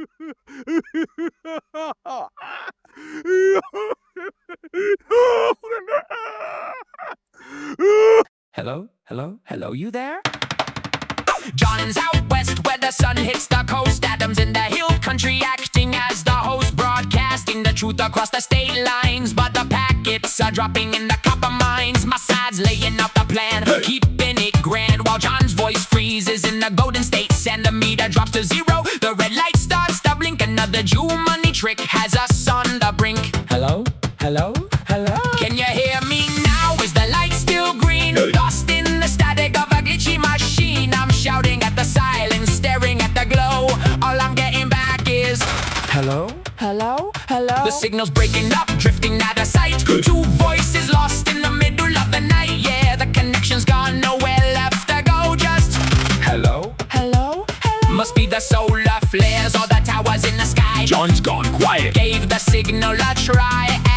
Hello? Hello? Hello, you there? John's out west where the sun hits the coast. Adam's in the hill country acting as the host, broadcasting the truth across the state lines. But the packets are dropping in the copper mines. My side's laying out the plan, keeping it grand, while John's voice freezes in the Golden States and the meter drops to zero. The red light starts to blink. Another Jew money trick has us on the brink. Hello? Hello? Hello? Can you hear me now? Is the light still green? Lost in the static of a glitchy machine. I'm shouting at the silence, staring at the glow. All I'm getting back is Hello? Hello? Hello? the signal's breaking up, drifting out of sight. Two voices lost in the middle of the night. Yeah, the connection's gone, nowhere left to go. Just Hello? Hello? Hello? must be the solar flares or the towers in the sky. John's gone quiet. Gave the signal a try